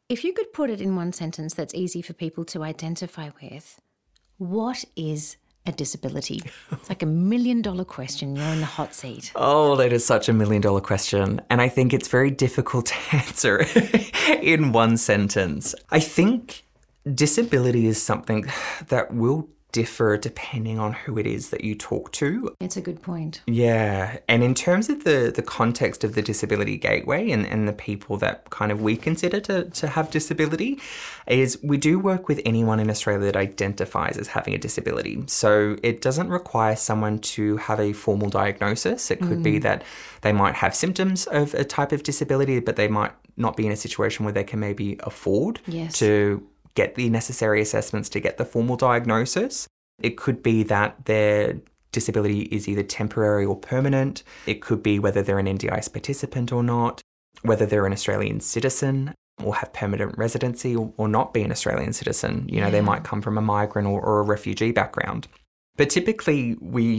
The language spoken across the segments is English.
If you could put it in one sentence that's easy for people to identify with, what is a disability? It's like $1 million question. You're in the hot seat. Oh, that is such $1 million question. And I think it's very difficult to answer in one sentence. I think disability is something that will differ depending on who it is that you talk to. It's a good point. Yeah. And in terms of the context of the Disability Gateway and the people that kind of we consider to have disability, is we do work with anyone in Australia that identifies as having a disability. So it doesn't require someone to have a formal diagnosis. It could be that they might have symptoms of a type of disability, but they might not be in a situation where they can maybe afford to get the necessary assessments to get the formal diagnosis. It could be that their disability is either temporary or permanent. It could be whether they're an NDIS participant or not, whether they're an Australian citizen or have permanent residency or not be an Australian citizen. You know, they might come from a migrant or a refugee background. But typically,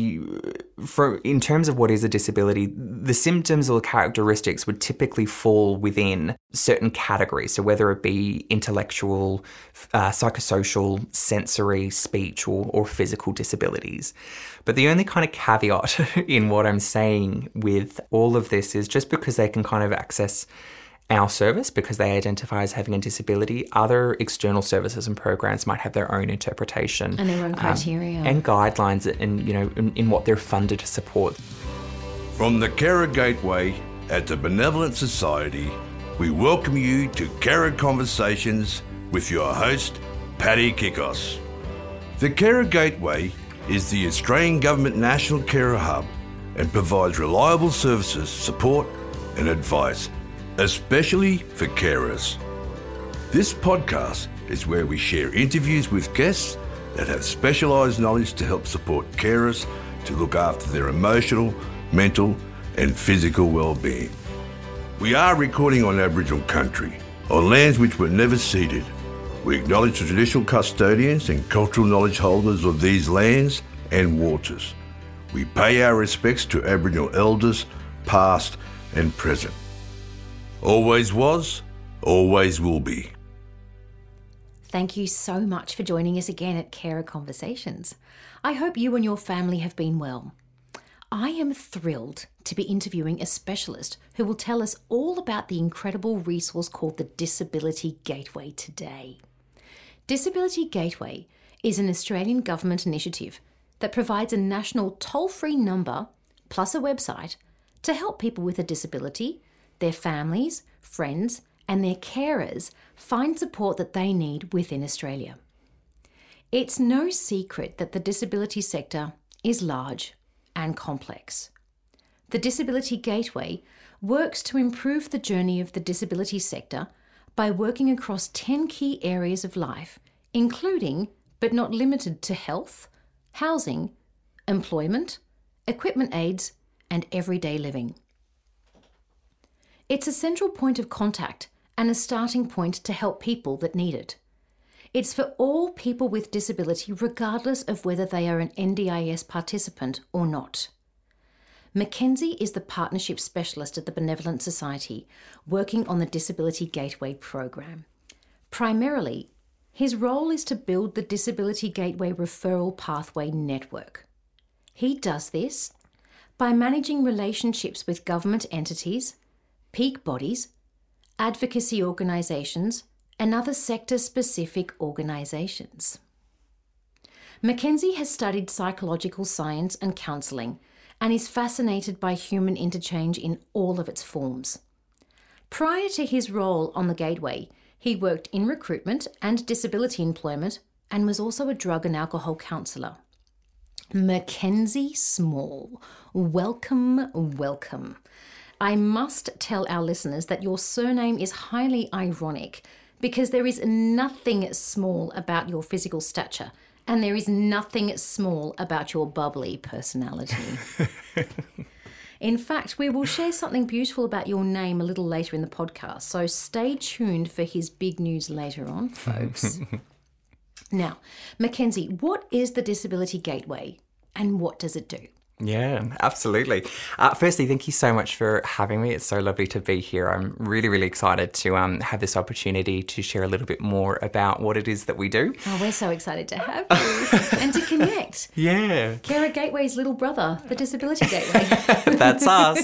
in terms of what is a disability, the symptoms or characteristics would typically fall within certain categories. So whether it be intellectual, psychosocial, sensory, speech, or physical disabilities. But the only kind of caveat in what I'm saying with all of this is just because they can kind of access our service because they identify as having a disability, other external services and programs might have their own interpretation and their own criteria and guidelines, and in what they're funded to support. From the Carer Gateway at the Benevolent Society, we welcome you to Carer Conversations with your host, Paddy Kikos. The Carer Gateway is the Australian Government National Carer Hub and provides reliable services, support and advice, especially for carers. This podcast is where we share interviews with guests that have specialised knowledge to help support carers to look after their emotional, mental and physical well-being. We are recording on Aboriginal country, on lands which were never ceded. We acknowledge the traditional custodians and cultural knowledge holders of these lands and waters. We pay our respects to Aboriginal elders, past and present. Always was, always will be. Thank you so much for joining us again at Carer Conversations. I hope you and your family have been well. I am thrilled to be interviewing a specialist who will tell us all about the incredible resource called the Disability Gateway today. Disability Gateway is an Australian government initiative that provides a national toll-free number plus a website to help people with a disability, their families, friends, and their carers find support that they need within Australia. It's no secret that the disability sector is large and complex. The Disability Gateway works to improve the journey of the disability sector by working across 10 key areas of life, including, but not limited to health, housing, employment, equipment aids, and everyday living. It's a central point of contact and a starting point to help people that need it. It's for all people with disability regardless of whether they are an NDIS participant or not. Mackenzie is the Partnership Specialist at the Benevolent Society, working on the Disability Gateway program. Primarily, his role is to build the Disability Gateway Referral Pathway Network. He does this by managing relationships with government entities, peak bodies, advocacy organisations, and other sector-specific organisations. Mackenzie has studied psychological science and counselling and is fascinated by human interchange in all of its forms. Prior to his role on the Gateway, he worked in recruitment and disability employment and was also a drug and alcohol counsellor. Mackenzie Small, welcome, welcome. I must tell our listeners that your surname is highly ironic because there is nothing small about your physical stature and there is nothing small about your bubbly personality. In fact, we will share something beautiful about your name a little later in the podcast, so stay tuned for his big news later on, folks. Now, Mackenzie, what is the Disability Gateway and what does it do? Yeah, absolutely. Firstly, thank you so much for having me. It's so lovely to be here. I'm really, really excited to have this opportunity to share a little bit more about what it is that we do. Oh, we're so excited to have you and to connect. Yeah. Carer Gateway's little brother, the Disability Gateway. That's us.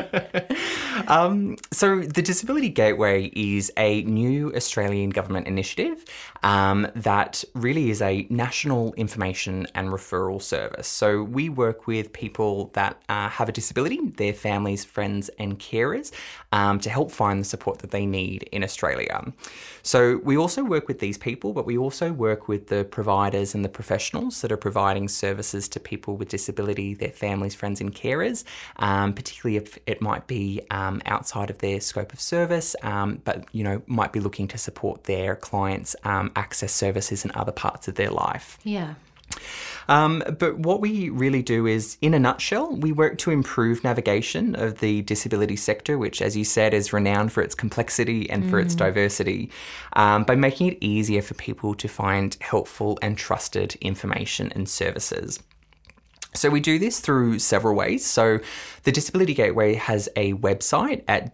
So the Disability Gateway is a new Australian government initiative that really is a national information and referral service. So we work with people that have a disability, their families, friends and carers to help find the support that they need in Australia. So we also work with these people, but we also work with the providers and the professionals that are providing services to people with disability, their families, friends and carers, particularly if it might be outside of their scope of service, but might be looking to support their clients access services in other parts of their life. Yeah. But what we really do is, in a nutshell, we work to improve navigation of the disability sector, which, as you said, is renowned for its complexity and for its diversity, by making it easier for people to find helpful and trusted information and services. So we do this through several ways. So the Disability Gateway has a website at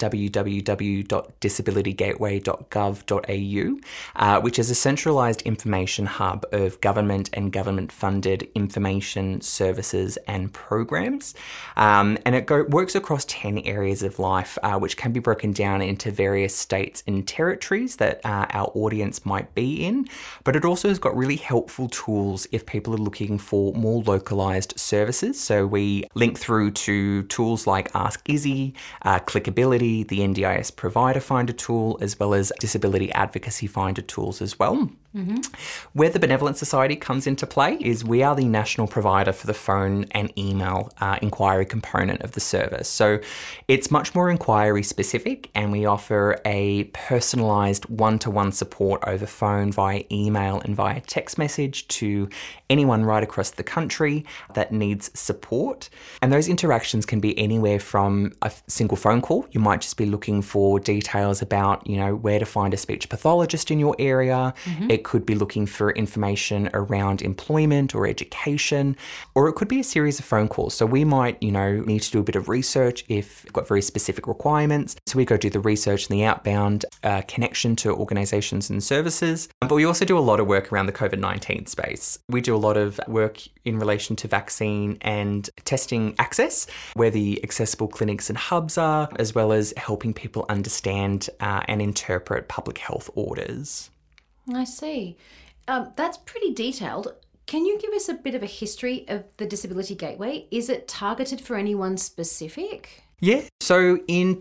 www.disabilitygateway.gov.au, which is a centralised information hub of government and government-funded information, services and programs. And it works across 10 areas of life, which can be broken down into various states and territories that our audience might be in. But it also has got really helpful tools if people are looking for more localised services. So we link through to tools like Ask Izzy, Clickability, the NDIS Provider Finder tool, as well as Disability Advocacy Finder tools as well. Mm-hmm. Where the Benevolent Society comes into play is we are the national provider for the phone and email inquiry component of the service. So it's much more inquiry specific, and we offer a personalised one-to-one support over phone, via email and via text message to anyone right across the country that needs support. And those interactions can be anywhere from a single phone call. You might just be looking for details about, where to find a speech pathologist in your area. Mm-hmm. It could be looking for information around employment or education, or it could be a series of phone calls. So we might, need to do a bit of research if we've got very specific requirements. So we go do the research and the outbound connection to organisations and services. But we also do a lot of work around the COVID-19 space. We do a lot of work in relation to vaccine and testing access, where the accessible clinics and hubs are, as well as helping people understand and interpret public health orders. I see. That's pretty detailed. Can you give us a bit of a history of the Disability Gateway? Is it targeted for anyone specific? Yeah. So in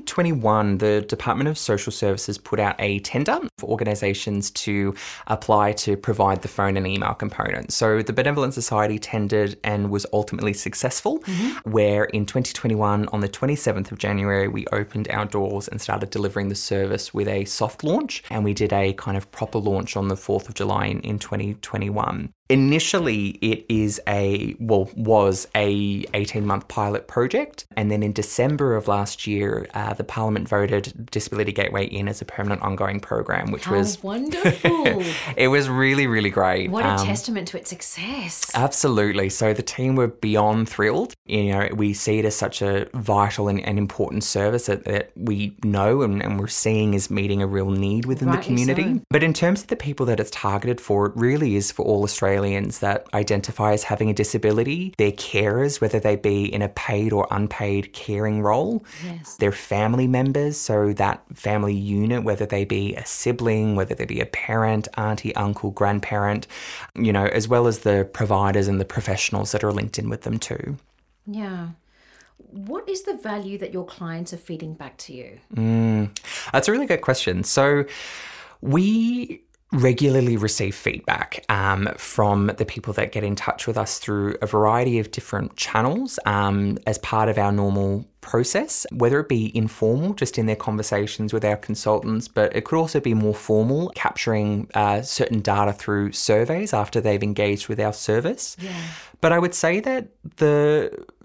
2021, the Department of Social Services put out a tender for organisations to apply to provide the phone and email component. So the Benevolent Society tendered and was ultimately successful, where in 2021, on the 27th of January, we opened our doors and started delivering the service with a soft launch. And we did a kind of proper launch on the 4th of July in 2021. Initially, it was a 18-month pilot project. And then in December of last year, the Parliament voted Disability Gateway in as a permanent ongoing program, which was wonderful. It was really, really great. What a testament to its success. Absolutely. So the team were beyond thrilled. We see it as such a vital and important service that we know and we're seeing is meeting a real need within the community. So. But in terms of the people that it's targeted for, it really is for all Australians that identify as having a disability, their carers, whether they be in a paid or unpaid caring role, their family members, so that family unit, whether they be a sibling, whether they be a parent, auntie, uncle, grandparent, as well as the providers and the professionals that are linked in with them too. Yeah. What is the value that your clients are feeding back to you? That's a really good question. So we regularly receive feedback from the people that get in touch with us through a variety of different channels as part of our normal process, whether it be informal, just in their conversations with our consultants, but it could also be more formal, capturing certain data through surveys after they've engaged with our service. Yeah. But I would say that the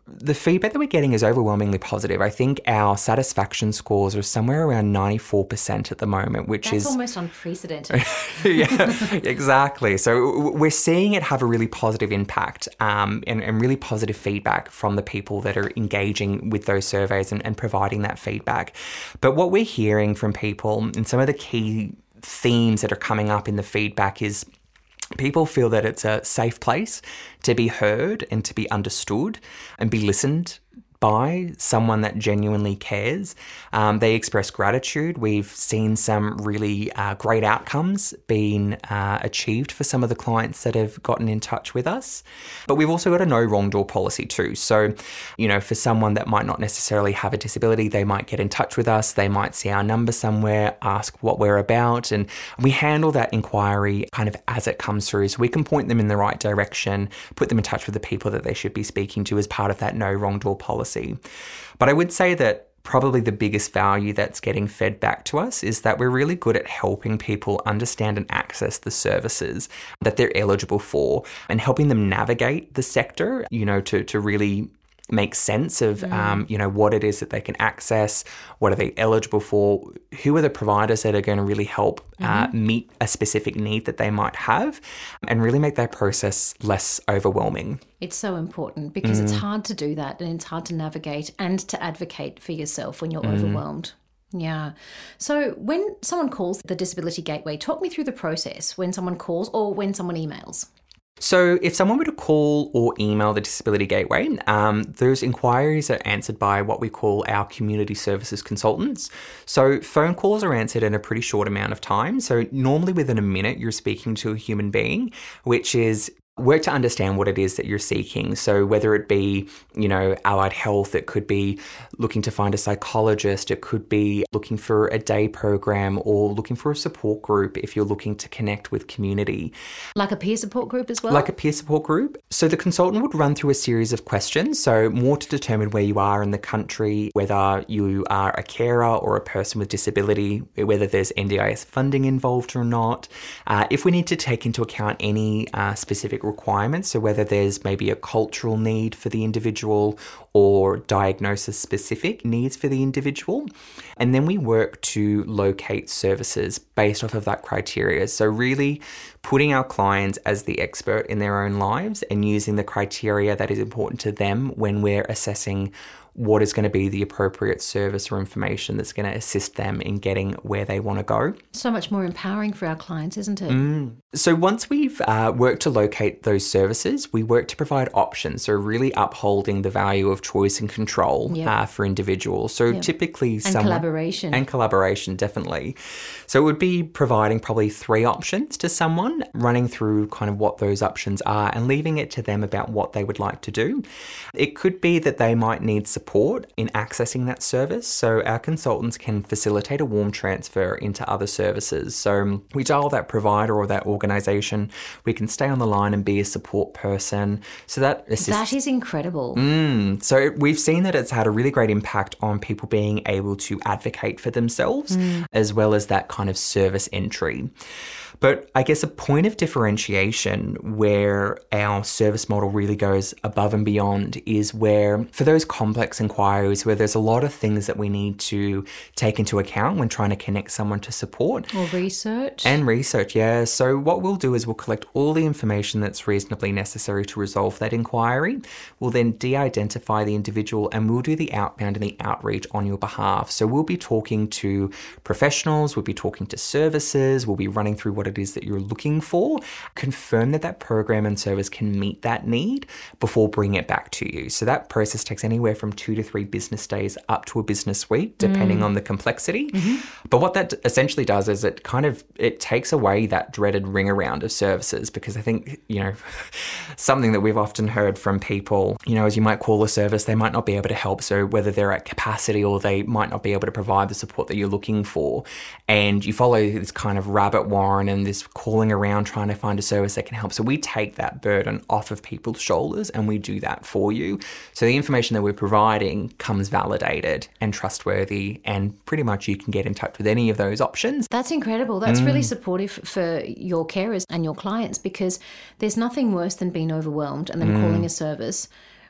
The feedback that we're getting is overwhelmingly positive. I think our satisfaction scores are somewhere around 94% at the moment, which That's is almost unprecedented. Yeah, exactly. So we're seeing it have a really positive impact and really positive feedback from the people that are engaging with those surveys and providing that feedback. But what we're hearing from people and some of the key themes that are coming up in the feedback is people feel that it's a safe place to be heard and to be understood and be listened by someone that genuinely cares. They express gratitude. We've seen some really great outcomes being achieved for some of the clients that have gotten in touch with us. But we've also got a no wrong door policy too. So, for someone that might not necessarily have a disability, they might get in touch with us. They might see our number somewhere, ask what we're about, and we handle that inquiry kind of as it comes through. So we can point them in the right direction, put them in touch with the people that they should be speaking to as part of that no wrong door policy. But I would say that probably the biggest value that's getting fed back to us is that we're really good at helping people understand and access the services that they're eligible for and helping them navigate the sector, to really make sense of, what it is that they can access, what are they eligible for, who are the providers that are going to really help meet a specific need that they might have, and really make that process less overwhelming. It's so important because it's hard to do that, and it's hard to navigate and to advocate for yourself when you're overwhelmed. Yeah. So when someone calls the Disability Gateway, talk me through the process when someone calls or when someone emails. So if someone were to call or email the Disability Gateway, those inquiries are answered by what we call our community services consultants. So phone calls are answered in a pretty short amount of time. So normally within a minute, you're speaking to a human being, which is work to understand what it is that you're seeking. So whether it be, allied health, it could be looking to find a psychologist, it could be looking for a day program or looking for a support group if you're looking to connect with community. Like a peer support group as well? Like a peer support group. So the consultant would run through a series of questions, so more to determine where you are in the country, whether you are a carer or a person with disability, whether there's NDIS funding involved or not. If we need to take into account any specific requirements, so whether there's maybe a cultural need for the individual or diagnosis specific needs for the individual. And then we work to locate services based off of that criteria. So really putting our clients as the expert in their own lives and using the criteria that is important to them when we're assessing what is going to be the appropriate service or information that's going to assist them in getting where they want to go. So much more empowering for our clients, isn't it? So once we've worked to locate those services, we work to provide options. So really upholding the value of choice and control for individuals. So typically collaboration. And collaboration, definitely. So it would be providing probably 3 options to someone, running through kind of what those options are and leaving it to them about what they would like to do. It could be that they might need support in accessing that service. So our consultants can facilitate a warm transfer into other services. So we dial that provider or that organisation. We can stay on the line and be a support person. So that assists. That is incredible. So we've seen that it's had a really great impact on people being able to advocate for themselves as well as that kind of service entry. But I guess a point of differentiation where our service model really goes above and beyond is where for those complex inquiries where there's a lot of things that we need to take into account when trying to connect someone to support. Or research. And research, yeah. So what we'll do is we'll collect all the information that's reasonably necessary to resolve that inquiry. We'll then de-identify the individual and we'll do the outbound and the outreach on your behalf. So we'll be talking to professionals, we'll be talking to services, we'll be running through what it is that you're looking for, confirm that that program and service can meet that need before bringing it back to you. So that process takes anywhere from 2 to 3 business days up to a business week, depending on the complexity. But what that essentially does is it takes away that dreaded ring around of services, because I think, something that we've often heard from people, as you might call a service, they might not be able to help. So whether they're at capacity or they might not be able to provide the support that you're looking for. And you follow this kind of rabbit warren and this calling around trying to find a service that can help. So we take that burden off of people's shoulders and we do that for you. So the information that we're providing comes validated and trustworthy, and pretty much you can get in touch with any of those options. That's incredible. That's really supportive for your carers and your clients, because there's nothing worse than being overwhelmed and then calling a service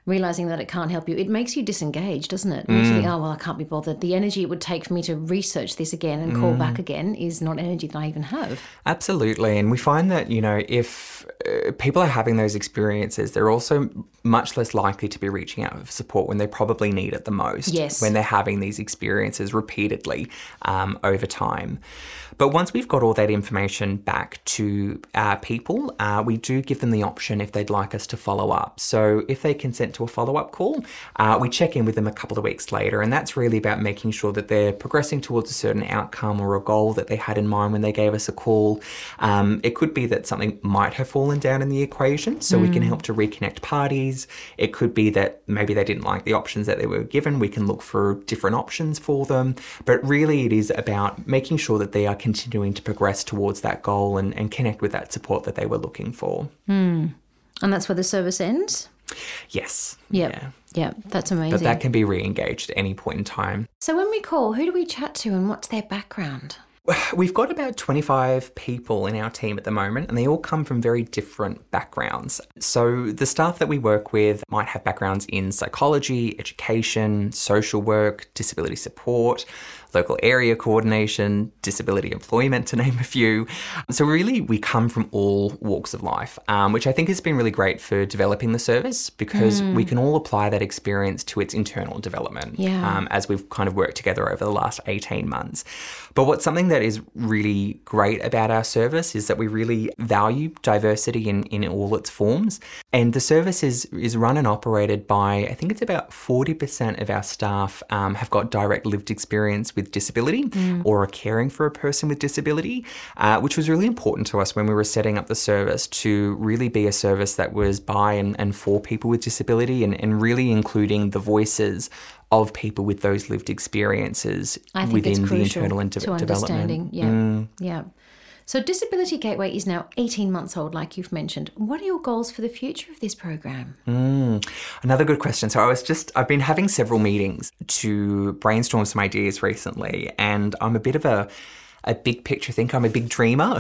realising that it can't help you, it makes you disengaged, doesn't it? It makes you think, oh, well, I can't be bothered. The energy it would take for me to research this again and call back again is not energy that I even have. Absolutely. And we find that, if people are having those experiences, they're also much less likely to be reaching out for support when they probably need it the most. Yes. When they're having these experiences repeatedly over time. But once we've got all that information back to people, we do give them the option if they'd like us to follow up. So if they consent to a follow-up call, we check in with them a couple of weeks later, and that's really about making sure that they're progressing towards a certain outcome or a goal that they had in mind when they gave us a call. It could be that something might have fallen down in the equation, so we can help to reconnect parties. It could be that maybe they didn't like the options that they were given. We can look for different options for them. But really it is about making sure that they are continuing to progress towards that goal and connect with that support that they were looking for. And that's where the service ends? Yes. Yep. Yeah, that's amazing. But that can be re-engaged at any point in time. So when we call, who do we chat to and what's their background? We've got about 25 people in our team at the moment, and they all come from very different backgrounds. So the staff that we work with might have backgrounds in psychology, education, social work, disability support, local area coordination, disability employment, to name a few. So really, we come from all walks of life, which I think has been really great for developing the service because we can all apply that experience to its internal development as we've kind of worked together over the last 18 months. But what's something that is really great about our service is that we really value diversity in all its forms. And the service is run and operated by, I think it's about 40% of our staff have got direct lived experience with disability or are caring for a person with disability, which was really important to us when we were setting up the service to really be a service that was by and for people with disability and really including the voices of people with those lived experiences within the internal development. Yeah. So Disability Gateway is now 18 months old, like you've mentioned. What are your goals for the future of this program? Another good question. So I've been having several meetings to brainstorm some ideas recently, and I'm a bit of a big picture thinker. I'm a big dreamer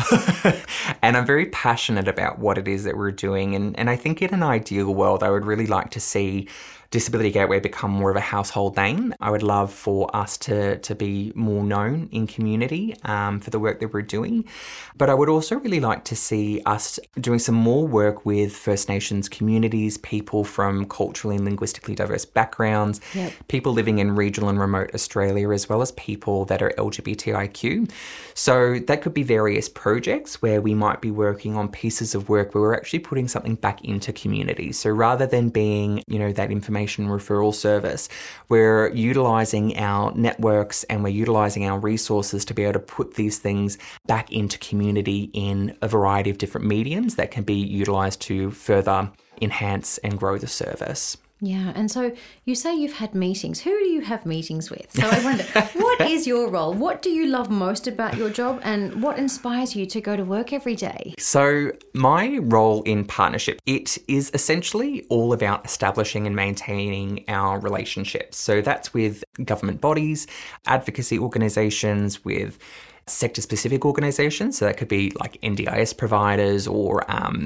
and I'm very passionate about what it is that we're doing. And I think in an ideal world, I would really like to see Disability Gateway become more of a household name. I would love for us to be more known in community for the work that we're doing. But I would also really like to see us doing some more work with First Nations communities, people from culturally and linguistically diverse backgrounds, people living in regional and remote Australia, as well as people that are LGBTIQ. So that could be various projects where we might be working on pieces of work where we're actually putting something back into community. So rather than being, that information referral service, we're utilising our networks and we're utilising our resources to be able to put these things back into community in a variety of different mediums that can be utilised to further enhance and grow the service. Yeah, and so you say you've had meetings. Who do you have meetings with? So I wonder, what is your role? What do you love most about your job and what inspires you to go to work every day? So my role in partnership, it is essentially all about establishing and maintaining our relationships. So that's with government bodies, advocacy organisations, with sector-specific organisations, so that could be like NDIS providers or,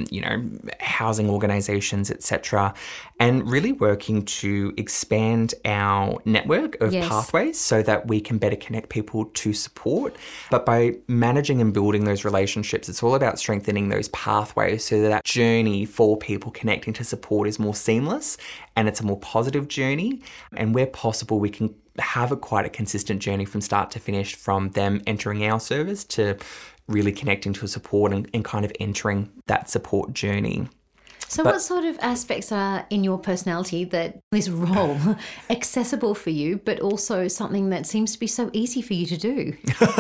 housing organisations, etc., and really working to expand our network of pathways so that we can better connect people to support. But by managing and building those relationships, it's all about strengthening those pathways so that journey for people connecting to support is more seamless and it's a more positive journey. And where possible, we can have quite a consistent journey from start to finish, from them entering our service to really connecting to support and kind of entering that support journey. So what sort of aspects are in your personality that this role accessible for you, but also something that seems to be so easy for you to do?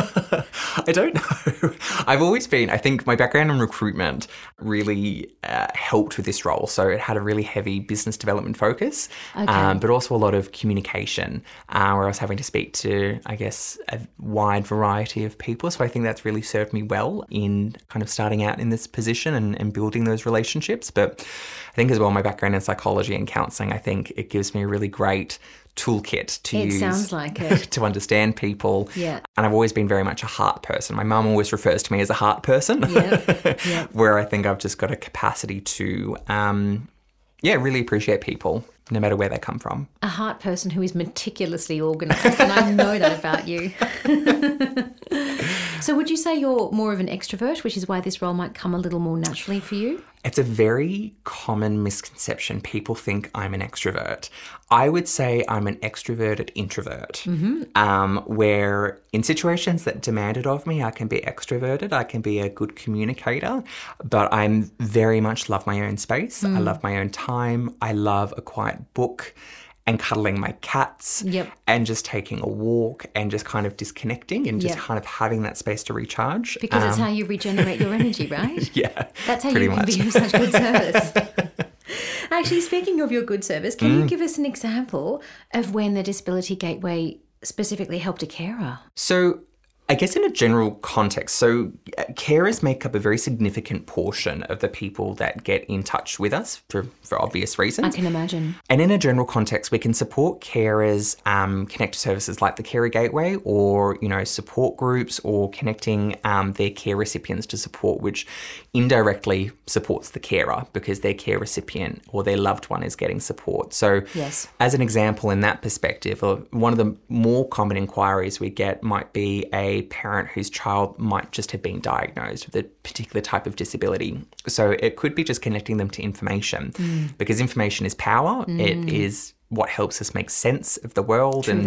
I don't know. I've always been, I think my background in recruitment really helped with this role. So it had a really heavy business development focus, but also a lot of communication where I was having to speak to, I guess, a wide variety of people. So I think that's really served me well in kind of starting out in this position and building those relationships. But I think as well, my background in psychology and counselling, I think it gives me a really great toolkit to use. It sounds like it. To understand people. Yeah. And I've always been very much a heart person. My mum always refers to me as a heart person, Yep. where I think I've just got a capacity to, really appreciate people no matter where they come from. A heart person who is meticulously organised, and I know that about you. So would you say you're more of an extrovert, which is why this role might come a little more naturally for you? It's a very common misconception. People think I'm an extrovert. I would say I'm an extroverted introvert, where in situations that demand it of me, I can be extroverted, I can be a good communicator, but I very much love my own space. I love my own time. I love a quiet book and cuddling my cats and just taking a walk and just kind of disconnecting and just kind of having that space to recharge. Because it's how you regenerate your energy, right? Yeah, that's how you can be of such good service. Actually, speaking of your good service, can you give us an example of when the Disability Gateway specifically helped a carer? So I guess in a general context, so carers make up a very significant portion of the people that get in touch with us for obvious reasons. I can imagine. And in a general context, we can support carers, connect to services like the Carer Gateway or, support groups or connecting their care recipients to support, which indirectly supports the carer because their care recipient or their loved one is getting support. So as an example in that perspective, one of the more common inquiries we get might be a parent whose child might just have been diagnosed with a particular type of disability. So it could be just connecting them to information because information is power. It is what helps us make sense of the world and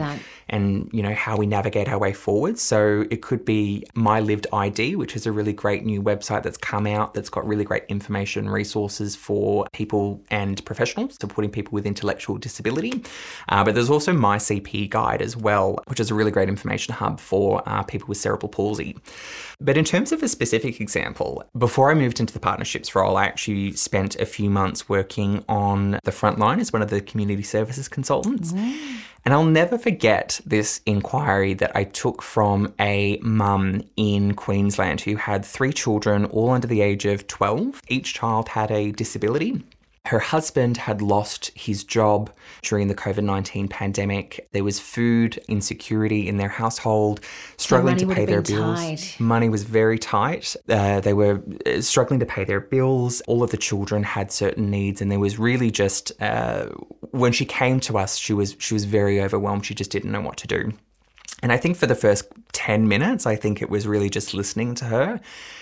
how we navigate our way forward. So it could be My Lived ID, which is a really great new website that's come out that's got really great information and resources for people and professionals supporting people with intellectual disability. But there's also My CP Guide as well, which is a really great information hub for people with cerebral palsy. But in terms of a specific example, before I moved into the partnerships role, I actually spent a few months working on the front line as one of the community services consultants. And I'll never forget this inquiry that I took from a mum in Queensland who had 3 children, all under the age of 12. Each child had a disability. Her husband had lost his job during the COVID-19 pandemic. There was food insecurity in their household, struggling to pay their bills. Tight. Money was very tight. They were struggling to pay their bills. All of the children had certain needs, and there was really just when she came to us, she was very overwhelmed. She just didn't know what to do. And I think for the first 10 minutes, I think it was really just listening to her,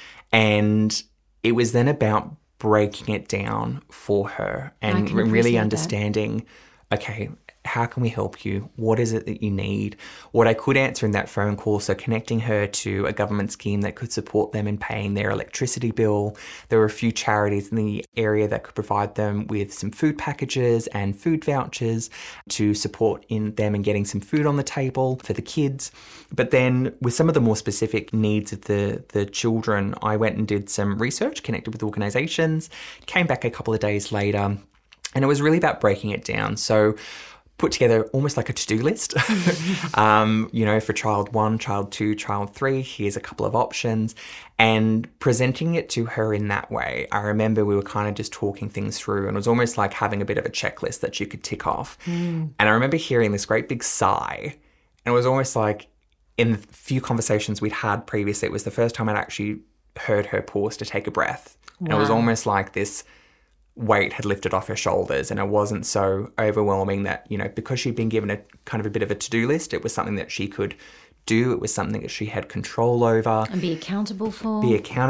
and it was then about breaking it down for her and really understanding, okay, how can we help you? What is it that you need? What I could answer in that phone call, so connecting her to a government scheme that could support them in paying their electricity bill. There were a few charities in the area that could provide them with some food packages and food vouchers to support in them and getting some food on the table for the kids. But then with some of the more specific needs of the children, I went and did some research, connected with organisations, came back a couple of days later, and it was really about breaking it down. So put together almost like a to-do list, for child 1, child 2, child 3, here's a couple of options, and presenting it to her in that way. I remember we were kind of just talking things through, and it was almost like having a bit of a checklist that you could tick off. And I remember hearing this great big sigh, and it was almost like in the few conversations we'd had previously, it was the first time I'd actually heard her pause to take a breath. Wow. And it was almost like this weight had lifted off her shoulders, and it wasn't so overwhelming that, because she'd been given a kind of a bit of a to-do list, it was something that she could do. It was something that she had control over. And be accountable for.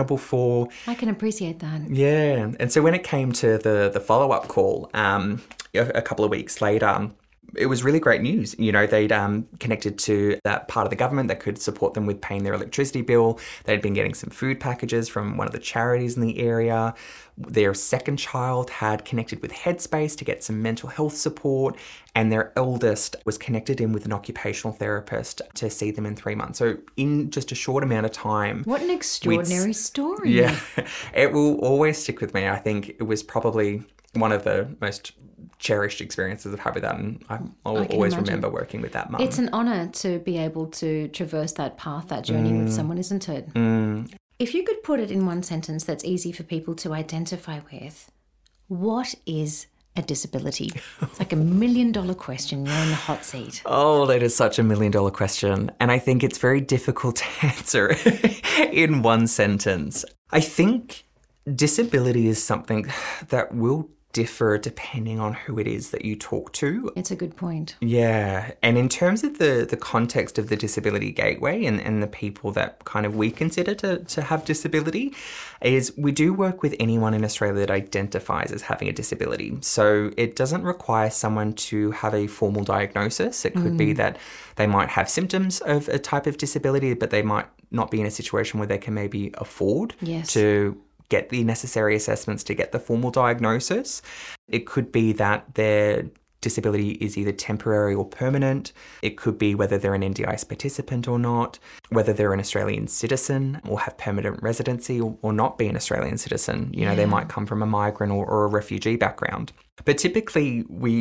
I can appreciate that. Yeah. And so when it came to the follow-up call, a couple of weeks later, it was really great news. They'd connected to that part of the government that could support them with paying their electricity bill. They'd been getting some food packages from one of the charities in the area. Their second child had connected with Headspace to get some mental health support. And their eldest was connected in with an occupational therapist to see them in 3 months. So in just a short amount of time. What an extraordinary story. Yeah. It will always stick with me. I think it was probably one of the most cherished experiences I've had with that, and I'll always remember working with that mum. It's an honour to be able to traverse that path, that journey with someone, isn't it? If you could put it in one sentence that's easy for people to identify with, what is a disability? It's like $1 million question. You're in the hot seat. Oh, that is such $1 million question. And I think it's very difficult to answer in one sentence. I think disability is something that will differ depending on who it is that you talk to. It's a good point. Yeah. And in terms of the context of the Disability Gateway and the people that kind of we consider to have disability, is we do work with anyone in Australia that identifies as having a disability. So it doesn't require someone to have a formal diagnosis. It could be that they might have symptoms of a type of disability, but they might not be in a situation where they can maybe afford to get the necessary assessments to get the formal diagnosis. It could be that their disability is either temporary or permanent. It could be whether they're an NDIS participant or not, whether they're an Australian citizen or have permanent residency or not be an Australian citizen. You know, they might come from a migrant or a refugee background. But typically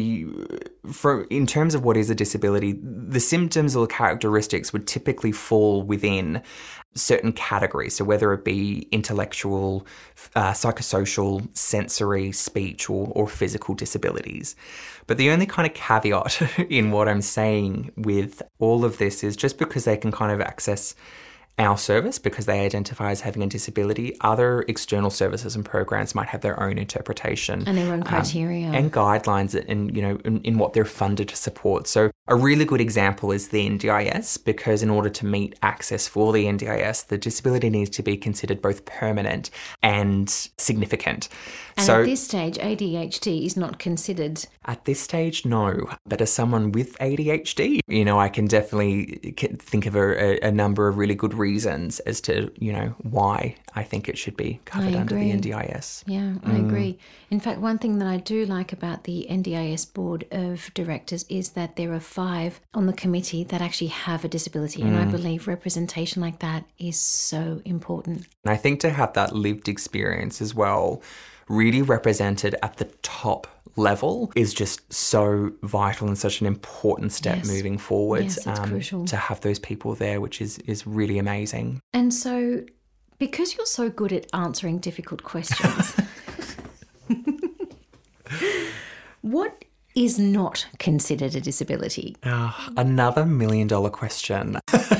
in terms of what is a disability, the symptoms or characteristics would typically fall within certain categories. So whether it be intellectual, psychosocial, sensory, speech, or physical disabilities. But the only kind of caveat in what I'm saying with all of this is just because they can kind of access our service because they identify as having a disability, other external services and programs might have their own interpretation and their own criteria and guidelines and in what they're funded to support. So a really good example is the NDIS, because in order to meet access for the NDIS, the disability needs to be considered both permanent and significant. And at this stage, ADHD is not considered. At this stage, no. But as someone with ADHD, I can definitely think of a number of really good reasons as to, why I think it should be covered under the NDIS. Yeah, I agree. In fact, one thing that I do like about the NDIS Board of Directors is that there are 5 on the committee that actually have a disability. And I believe representation like that is so important. And I think to have that lived experience as well, really represented at the top level, is just so vital and such an important step moving forwards. Yes, it's crucial. To have those people there, which is really amazing. And so, because you're so good at answering difficult questions, what is not considered a disability? Another $1 million question.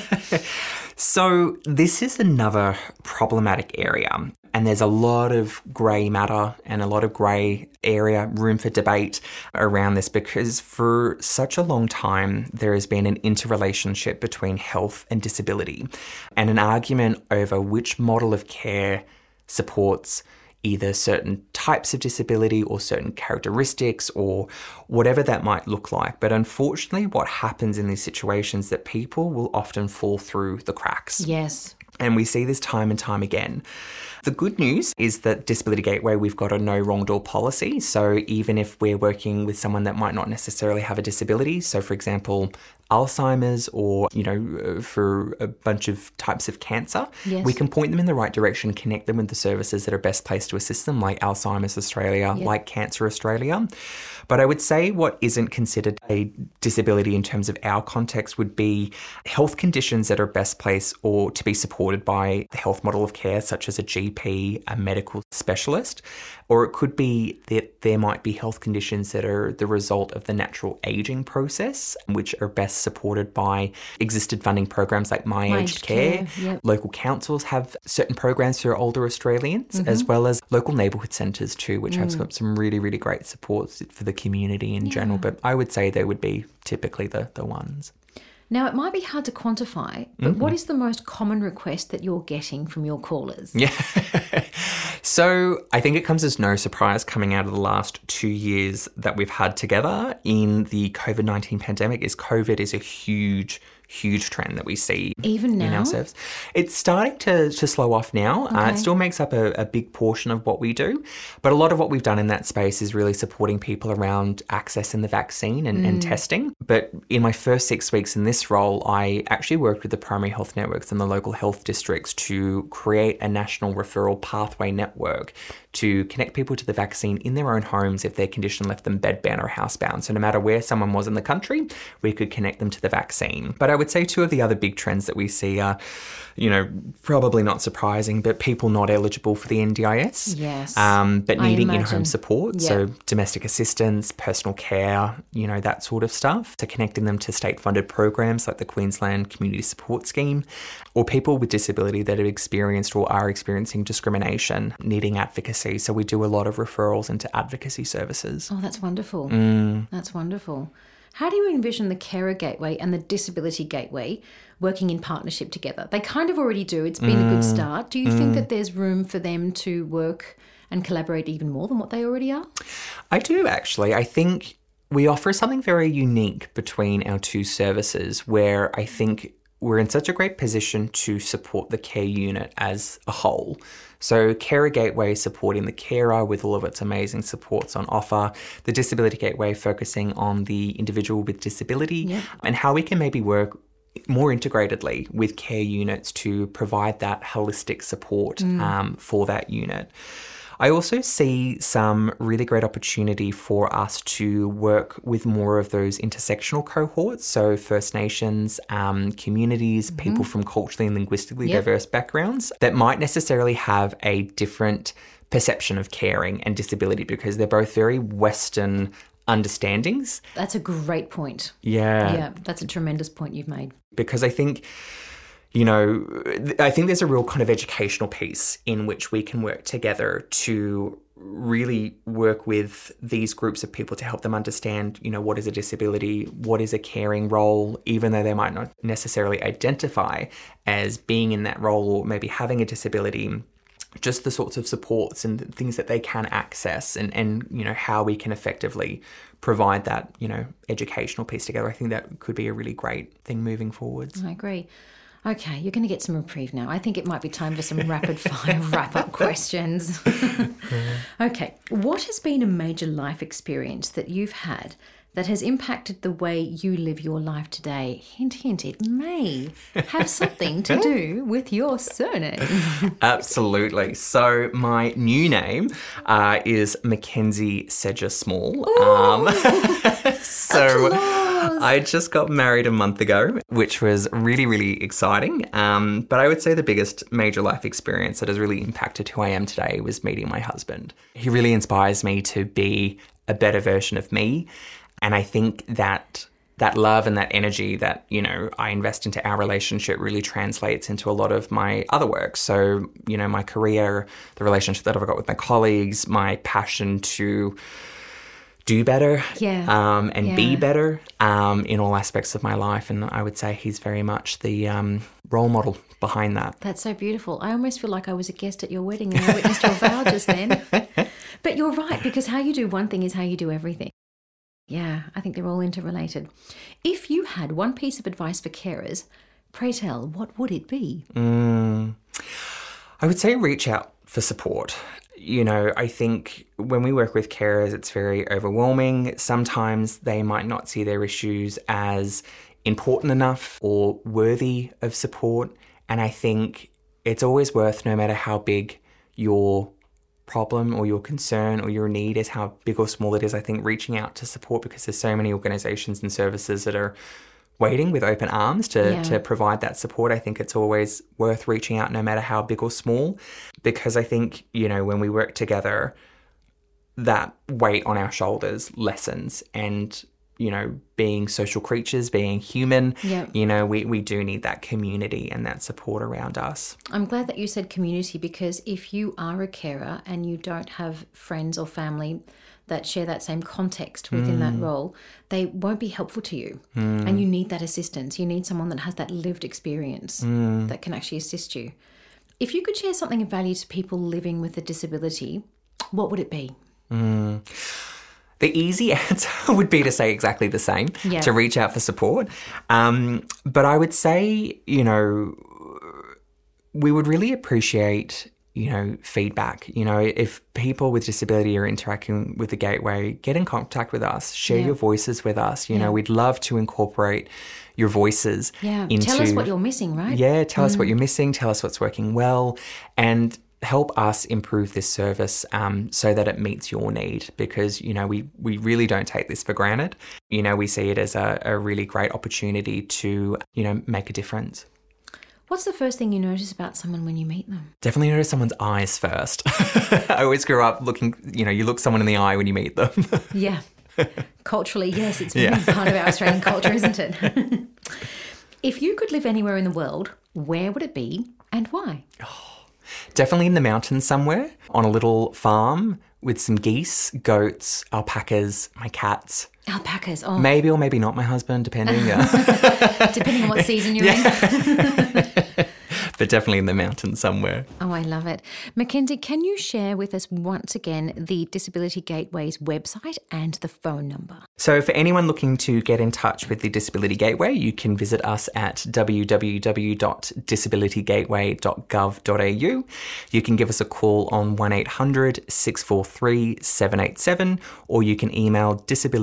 So this is another problematic area, and there's a lot of grey matter and a lot of grey area, room for debate around this, because for such a long time there has been an interrelationship between health and disability, and an argument over which model of care supports either certain types of disability or certain characteristics or whatever that might look like. But unfortunately, what happens in these situations is that people will often fall through the cracks. Yes. And we see this time and time again. The good news is that Disability Gateway, we've got a no wrong door policy. So even if we're working with someone that might not necessarily have a disability, so for example, Alzheimer's or, for a bunch of types of cancer, we can point them in the right direction, connect them with the services that are best placed to assist them, like Alzheimer's Australia, like Cancer Australia. But I would say what isn't considered a disability in terms of our context would be health conditions that are best placed or to be supported by the health model of care, such as a GP, a medical specialist. Or it could be that there might be health conditions that are the result of the natural aging process, which are best supported by existed funding programs like My Aged Care. Local councils have certain programs for older Australians, as well as local neighbourhood centres too, which have some really, really great supports for the community in general. But I would say they would be typically the ones. Now, it might be hard to quantify, but what is the most common request that you're getting from your callers? Yeah. So I think it comes as no surprise coming out of the last 2 years that we've had together in the COVID-19 pandemic is COVID is a huge trend that we see even now in our service. It's starting to slow off now. It still makes up a big portion of what we do, but a lot of what we've done in that space is really supporting people around accessing the vaccine and testing. But in my first 6 weeks in this role, I actually worked with the primary health networks and the local health districts to create a national referral pathway network to connect people to the vaccine in their own homes if their condition left them bedbound or housebound. So no matter where someone was in the country, we could connect them to the vaccine. But I would say two of the other big trends that we see are, probably not surprising, but people not eligible for the NDIS. Yes. But needing imagine. in-home support. Yeah. So domestic assistance, personal care, that sort of stuff. So connecting them to state-funded programs like the Queensland Community Support Scheme, or people with disability that have experienced or are experiencing discrimination, needing advocacy. So we do a lot of referrals into advocacy services. Oh, that's wonderful. That's wonderful. How do you envision the Carer Gateway and the Disability Gateway working in partnership together? They kind of already do. It's been a good start. Do you think that there's room for them to work and collaborate even more than what they already are? I do, actually. I think we offer something very unique between our two services, where I think we're in such a great position to support the care unit as a whole. So Carer Gateway supporting the carer with all of its amazing supports on offer, the Disability Gateway focusing on the individual with disability, and how we can maybe work more integratedly with care units to provide that holistic support for that unit. I also see some really great opportunity for us to work with more of those intersectional cohorts, so First Nations, communities, people from culturally and linguistically diverse backgrounds that might necessarily have a different perception of caring and disability, because they're both very Western understandings. That's a great point. Yeah, that's a tremendous point you've made. Because I think there's a real kind of educational piece in which we can work together to really work with these groups of people to help them understand, what is a disability, what is a caring role, even though they might not necessarily identify as being in that role or maybe having a disability, just the sorts of supports and things that they can access and how we can effectively provide that, educational piece together. I think that could be a really great thing moving forwards. I agree. Okay, you're going to get some reprieve now. I think it might be time for some rapid-fire wrap-up questions. Okay, what has been a major life experience that you've had that has impacted the way you live your life today? Hint, hint, it may have something to do with your surname. Absolutely. So my new name is Mackenzie Sedger Small. I just got married a month ago, which was really, really exciting. But I would say the biggest major life experience that has really impacted who I am today was meeting my husband. He really inspires me to be a better version of me. And I think that love and that energy that, I invest into our relationship really translates into a lot of my other work. So, my career, the relationship that I've got with my colleagues, my passion to do better and be better in all aspects of my life. And I would say he's very much the role model behind that. That's so beautiful. I almost feel like I was a guest at your wedding and I witnessed your vow just then. But you're right, because how you do one thing is how you do everything. Yeah, I think they're all interrelated. If you had one piece of advice for carers, pray tell, what would it be? I would say reach out for support. I think when we work with carers, it's very overwhelming. Sometimes they might not see their issues as important enough or worthy of support. And I think it's always worth, no matter how big your problem or your concern or your need is, how big or small it is, I think reaching out to support, because there's so many organisations and services that are waiting with open arms to provide that support. I think it's always worth reaching out, no matter how big or small, because I think, when we work together, that weight on our shoulders lessens. And, being social creatures, being human, we do need that community and that support around us. I'm glad that you said community, because if you are a carer and you don't have friends or family that share that same context within that role, they won't be helpful to you. And you need that assistance. You need someone that has that lived experience that can actually assist you. If you could share something of value to people living with a disability, what would it be? The easy answer would be to say exactly the same, to reach out for support. But I would say, we would really appreciate, feedback. If people with disability are interacting with the Gateway, get in contact with us, share your voices with us. We'd love to incorporate your voices into... Tell us what you're missing, right? Yeah, tell us what you're missing, tell us what's working well. And help us improve this service so that it meets your need, because, we really don't take this for granted. We see it as a really great opportunity to, make a difference. What's the first thing you notice about someone when you meet them? Definitely notice someone's eyes first. I always grew up looking, you look someone in the eye when you meet them. Yeah. Culturally, yes, it's very part of our Australian culture, isn't it? If you could live anywhere in the world, where would it be and why? Definitely in the mountains somewhere, on a little farm with some geese, goats, alpacas, my cats. Alpacas, oh. Maybe or maybe not my husband, depending. Depending on what season you're in. But definitely in the mountains somewhere. Oh, I love it. Mackenzie, can you share with us once again the Disability Gateway's website and the phone number? So for anyone looking to get in touch with the Disability Gateway, you can visit us at www.disabilitygateway.gov.au. You can give us a call on 1800 643 787, or you can email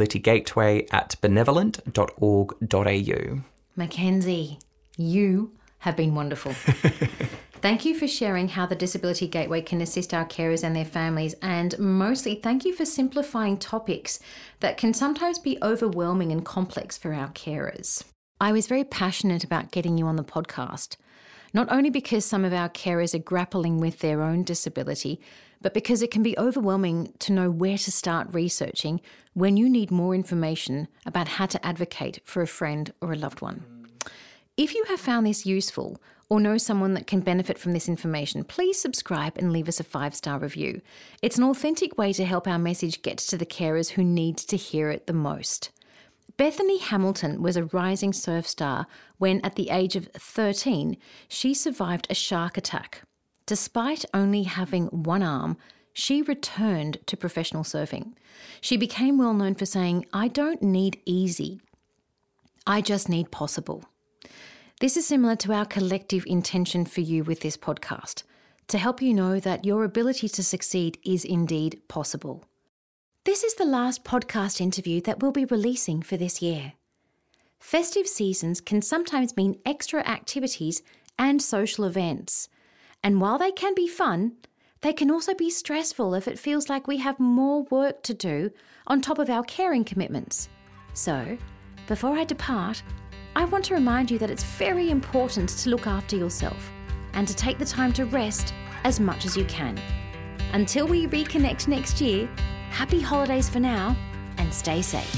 disabilitygateway@benevolent.org.au. Mackenzie, you have been wonderful. Thank you for sharing how the Disability Gateway can assist our carers and their families, and mostly thank you for simplifying topics that can sometimes be overwhelming and complex for our carers. I was very passionate about getting you on the podcast, not only because some of our carers are grappling with their own disability, but because it can be overwhelming to know where to start researching when you need more information about how to advocate for a friend or a loved one. If you have found this useful or know someone that can benefit from this information, please subscribe and leave us a 5-star review. It's an authentic way to help our message get to the carers who need to hear it the most. Bethany Hamilton was a rising surf star when, at the age of 13, she survived a shark attack. Despite only having one arm, she returned to professional surfing. She became well known for saying, "I don't need easy. I just need possible." This is similar to our collective intention for you with this podcast, to help you know that your ability to succeed is indeed possible. This is the last podcast interview that we'll be releasing for this year. Festive seasons can sometimes mean extra activities and social events. And while they can be fun, they can also be stressful if it feels like we have more work to do on top of our caring commitments. So, before I depart, I want to remind you that it's very important to look after yourself and to take the time to rest as much as you can. Until we reconnect next year, happy holidays for now and stay safe.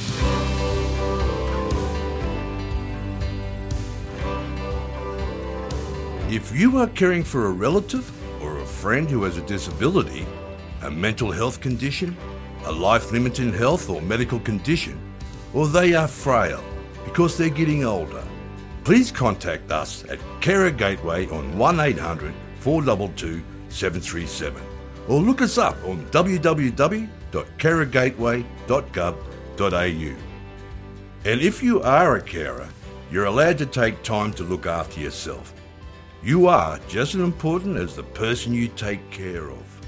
If you are caring for a relative or a friend who has a disability, a mental health condition, a life-limiting health or medical condition, or they are frail because they're getting older, please contact us at Carer Gateway on 1800 422 737, or look us up on www.carergateway.gov.au. And if you are a carer, you're allowed to take time to look after yourself. You are just as important as the person you take care of.